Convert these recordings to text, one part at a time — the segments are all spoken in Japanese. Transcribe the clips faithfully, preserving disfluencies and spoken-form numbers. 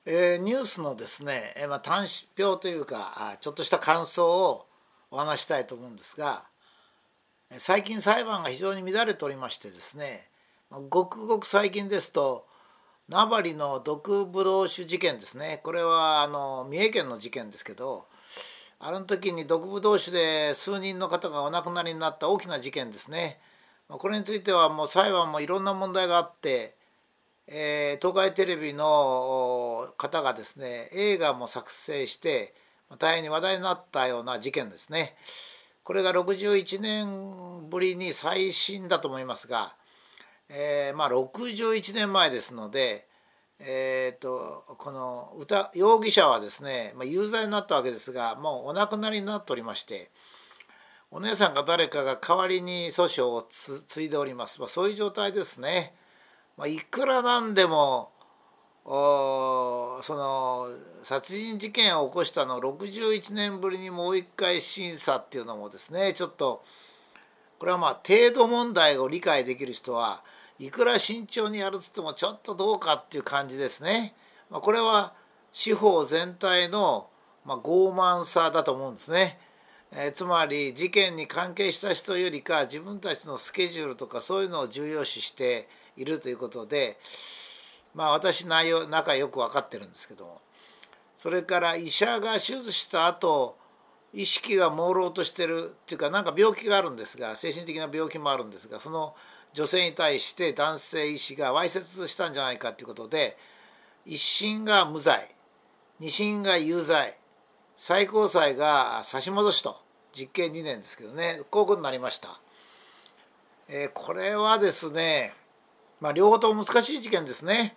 えーニュースのですね、えーまあ、短評というかあちょっとした感想をお話したいと思うんですが、えー最近裁判が非常に乱れておりましてですね、まあごくごく最近ですと名張の毒ブドウ酒事件ですね。これはあの三重県の事件ですけど、あの時に毒ブドウ酒で数人の方がお亡くなりになった大きな事件ですね。まあこれについてはもう裁判もいろんな問題があって、えー東海テレビの方がですね映画も作成して大変に話題になったような事件ですね。これがろくじゅういちねんぶりに再審だと思いますが、えーまあろくじゅういちねんまえですので、えー、とこの歌容疑者はですね、まあ、有罪になったわけですが、もうお亡くなりになっておりまして、お姉さんか誰かが代わりに訴訟をつ継いでおります。まあ、そういう状態ですね。まあ、いくらなんでもおその殺人事件を起こしたのをろくじゅういちねんぶりにもう一回審査っていうのもですね、ちょっとこれはまあ程度問題を理解できる人はいくら慎重にやるっつってもちょっとどうかっていう感じですね。まあ、これは司法全体のまあ傲慢さだと思うんですね。えーつまり事件に関係した人よりか自分たちのスケジュールとかそういうのを重要視しているということで、まあ私内容中よく分かってるんですけども、それから医者が手術した後意識が朦朧としてるっていうか、なんか病気があるんですが、精神的な病気もあるんですが、その女性に対して男性医師がわいせつしたんじゃないかということで、一審が無罪、二審が有罪、最高裁が差し戻しと、実刑にねんですけどね、こういうことになりました。えーこれはですね、まあ、両方とも難しい事件ですね。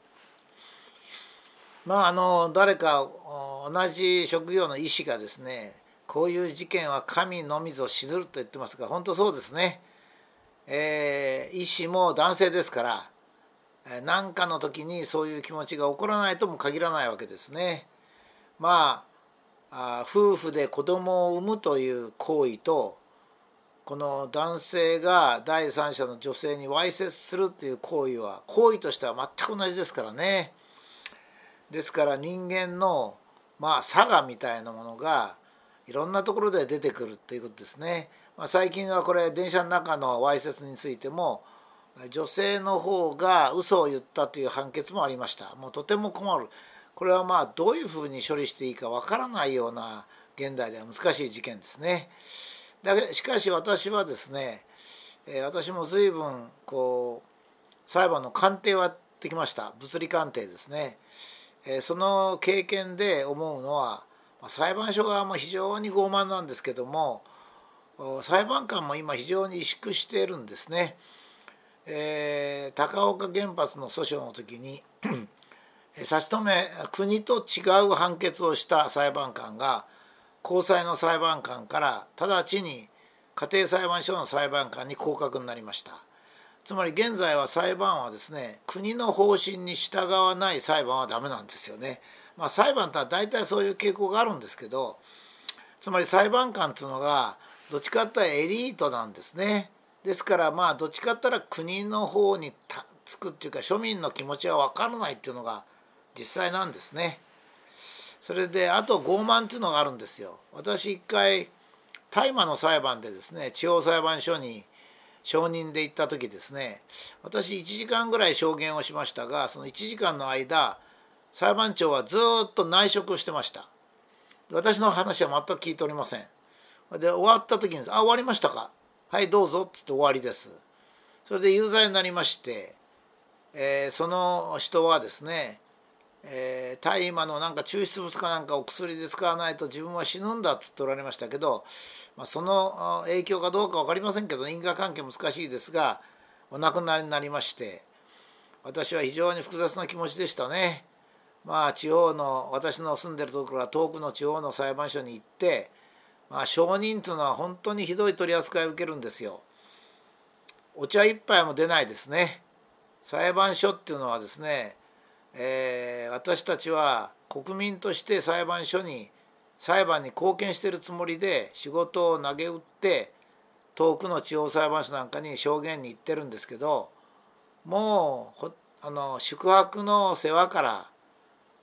まあ、あの誰か同じ職業の医師がですね、こういう事件は神のみぞ知ると言ってますが、本当そうですね。えー医師も男性ですから何かの時にそういう気持ちが起こらないとも限らないわけですね。まあ夫婦で子供を産むという行為と、この男性が第三者の女性にわいせつするという行為は行為としては全く同じですからね。ですから人間のまあ差がみたいなものがいろんなところで出てくるっていうことですね。まあ、最近はこれ電車の中のわいせつについても女性の方が嘘を言ったという判決もありました。もうとても困る。これはまあどういうふうに処理していいかわからないような現代では難しい事件ですね。だけしかし私はですね、えー私も随分こう裁判の鑑定をやってきました。物理鑑定ですね。えーその経験で思うのは、まあ裁判所側も非常に傲慢なんですけども、お裁判官も今非常に萎縮しているんですね。えー高岡原発の訴訟の時に差し止め国と違う判決をした裁判官が高裁の裁判官から直ちに家庭裁判所の裁判官に降格になりました。つまり現在は裁判はですね、国の方針に従わない裁判はダメなんですよね。まあ裁判とは大体そういう傾向があるんですけど、つまり裁判官っていうのがどっちかっていうとエリートなんですね。ですからまあどっちかっていうと国の方につくっていうか、庶民の気持ちは分からないっていうのが実際なんですね。それであと傲慢っていうのがあるんですよ。私一回大麻の裁判でですね、地方裁判所に証人で行った時ですね、私いちじかんぐらい証言をしましたが、そのいちじかんの間裁判長はずっと内職をしてました。私の話は全く聞いておりません。で終わった時に「あ、終わりましたか、はいどうぞ」っつって終わりです。それで有罪になりまして、えーその人はですね、えー大麻のなんか抽出物かなんかを薬で使わないと自分は死ぬんだっつっておられましたけど、まあ、その影響かどうか分かりませんけど因果関係難しいですがお亡くなりになりまして、私は非常に複雑な気持ちでしたね。まあ地方の私の住んでるところから遠くの地方の裁判所に行って、まあ、証人というのは本当にひどい取り扱いを受けるんですよ。お茶一杯も出ないですね。裁判所っていうのはですね、えー私たちは国民として裁判所に裁判に貢献しているつもりで仕事を投げ打って遠くの地方裁判所なんかに証言に行ってるんですけど、もうほあの宿泊の世話から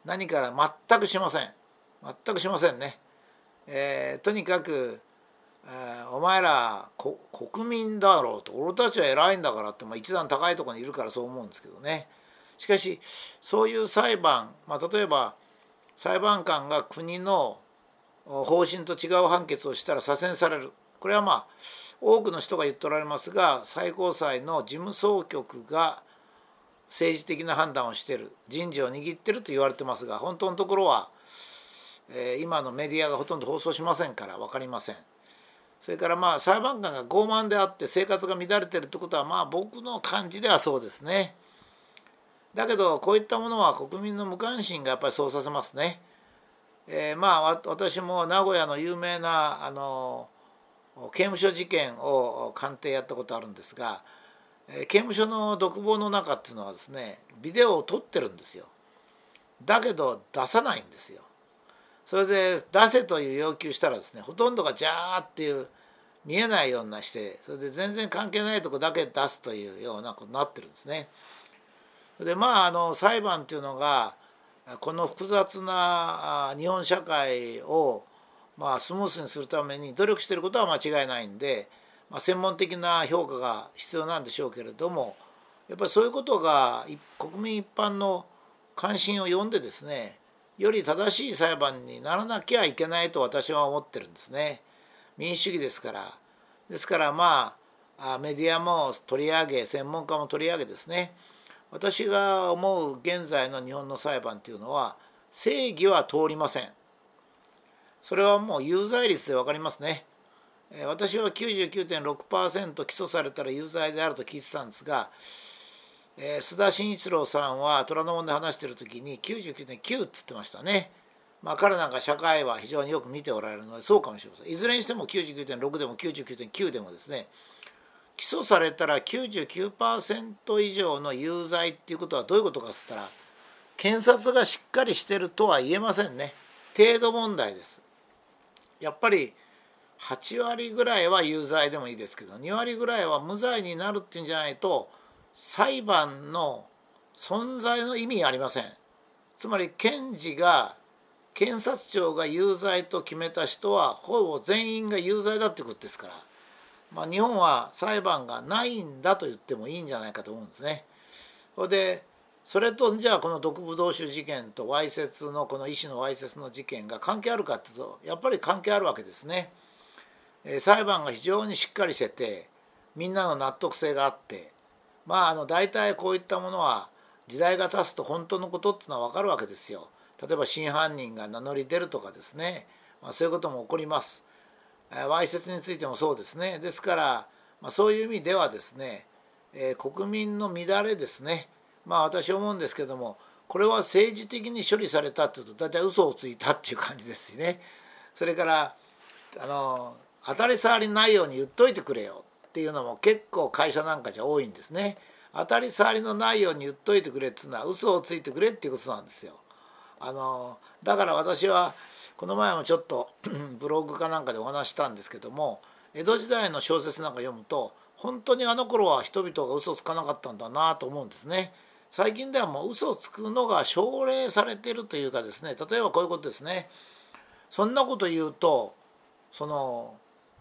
何から全くしません。全くしませんね。えー、とにかく、えー、お前ら国民だろうと、俺たちは偉いんだからって、まあ、一段高いところにいるからそう思うんですけどね。しかしそういう裁判、まあ、例えば裁判官が国の方針と違う判決をしたら左遷される。これはまあ多くの人が言っておられますが、最高裁の事務総局が政治的な判断をしている、人事を握っていると言われてますが、本当のところは、えー、今のメディアがほとんど放送しませんから分かりません。それからまあ裁判官が傲慢であって生活が乱れているということは、まあ僕の感じではそうですね。だけどこういったものは国民の無関心がやっぱりそうさせますね。えー、まあ私も名古屋の有名なあの刑務所事件を鑑定やったことあるんですが、刑務所の独房の中っていうのはですね、ビデオを撮ってるんですよ。だけど出さないんですよ。それで出せという要求したらですね、ほとんどがジャーっていう見えないようなして、それで全然関係ないとこだけ出すというようなことになってるんですね。でまああの裁判っていうのがこの複雑な日本社会をまあスムースにするために努力していることは間違いないんで、まあ、専門的な評価が必要なんでしょうけれども、やっぱりそういうことが国民一般の関心を呼んでですね、より正しい裁判にならなきゃいけないと私は思ってるんですね。民主主義ですから。ですからまあメディアも取り上げ、専門家も取り上げですね、私が思う現在の日本の裁判というのは正義は通りません。それはもう有罪率で分かりますね。私は きゅうじゅうきゅうてんろくパーセント 起訴されたら有罪であると聞いてたんですが、えー、須田慎一郎さんは虎ノ門で話している時に きゅうじゅうきゅうてんきゅう って言ってましたね。まあ彼なんか社会は非常によく見ておられるのでそうかもしれません。いずれにしても きゅうじゅうきゅうてんろく でも きゅうじゅうきゅうてんきゅう でもですね、起訴されたら きゅうじゅうきゅうパーセント 以上の有罪っていうことはどういうことかっつったら、検察がしっかりしてるとは言えませんね。程度問題です。やっぱりはちわりぐらいは有罪でもいいですけど、にわりぐらいは無罪になるっていうんじゃないと裁判の存在の意味ありません。つまり検事が検察庁が有罪と決めた人はほぼ全員が有罪だってことですから、まあ、日本は裁判がないんだと言ってもいいんじゃないかと思うんですね。それでそれとじゃあこの毒ブドウ酒事件とわいせつのこの医師のわいせつの事件が関係あるかっていうと、やっぱり関係あるわけですね。えー、裁判が非常にしっかりしててみんなの納得性があって、まああの大体こういったものは時代が経つと本当のことっていうのは分かるわけですよ。例えば真犯人が名乗り出るとかですね、まあ、そういうことも起こります。わいせつについてもそうですね。ですから、まあ、そういう意味ではですね、えー、国民の乱れですね、まあ私思うんですけども、これは政治的に処理されたっていうと大体嘘をついたっていう感じですしね。それからあの当たり障りないように言っといてくれよっていうのも結構会社なんかじゃ多いんですね。当たり障りのないように言っといてくれっていうのは嘘をついてくれっていうことなんですよ。あのだから私はこの前もちょっとブログかなんかでお話したんですけども、江戸時代の小説なんか読むと本当にあの頃は人々が嘘をつかなかったんだなと思うんですね。最近ではもう嘘をつくのが奨励されているというかですね、例えばこういうことですね。そんなこと言うとその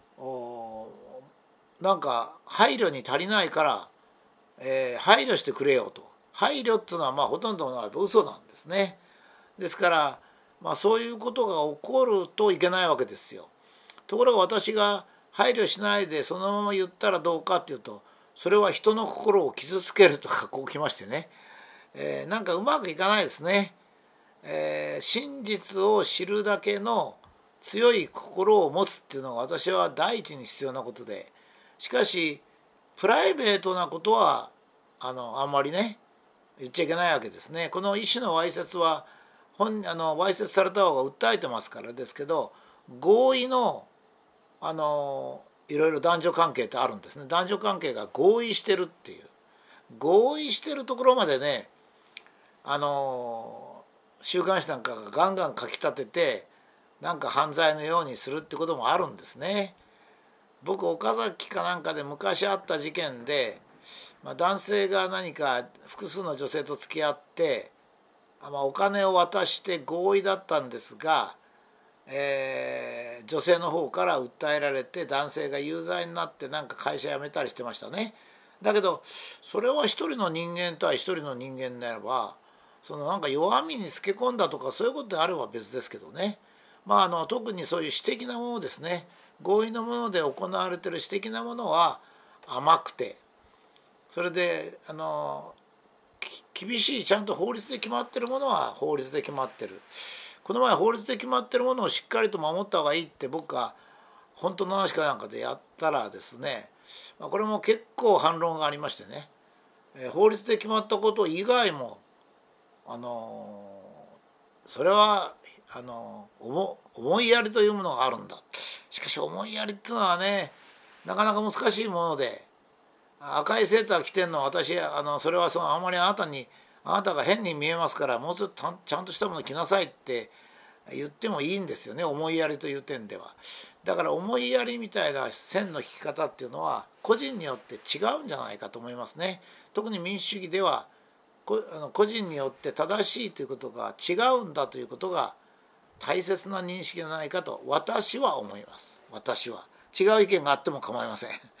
なんか配慮に足りないから、えー、配慮してくれよと。配慮っていうのはまあほとんどのは嘘なんですね。ですから、まあ、そういうことが起こるといけないわけですよ。ところが私が配慮しないでそのまま言ったらどうかっていうと、それは人の心を傷つけるとかこうきましてね、えー、なんかうまくいかないですね。えー、真実を知るだけの強い心を持つっていうのが私は第一に必要なことで、しかしプライベートなことはあのあんまりね言っちゃいけないわけですね。この医師のわいせつは本あのわいせつされた方が訴えてますからですけど、合意のあのいろいろ男女関係ってあるんですね。男女関係が合意してるっていう、合意してるところまでね、あの週刊誌なんかがガンガン書き立ててなんか犯罪のようにするってこともあるんですね。僕岡崎かなんかで昔あった事件で、まあ、男性が何か複数の女性と付き合ってまあ、お金を渡して合意だったんですが、えー、女性の方から訴えられて男性が有罪になってなんか会社辞めたりしてましたね。だけどそれは一人の人間とは一人の人間であれば、そのなんか弱みにつけ込んだとかそういうことであれば別ですけどね、まあ、あの特にそういう私的なものですね、合意のもので行われている私的なものは甘くて、それであの厳しいちゃんと法律で決まってるものは法律で決まってる。この前法律で決まってるものをしっかりと守った方がいいって僕が本当の話かなんかでやったらですね、これも結構反論がありましてね、法律で決まったこと以外もあのそれはあの思いやりというものがあるんだ。しかし思いやりっていうのはね、なかなか難しいもので、赤いセーター着てんのは私あのそれはそのあんまりあなたにあなたが変に見えますからもうちょっとちゃんとしたもの着なさいって言ってもいいんですよね、思いやりという点では。だから思いやりみたいな線の引き方っていうのは個人によって違うんじゃないかと思いますね。特に民主主義では個人によって正しいということが違うんだということが大切な認識じゃないかと私は思います。私は違う意見があっても構いません。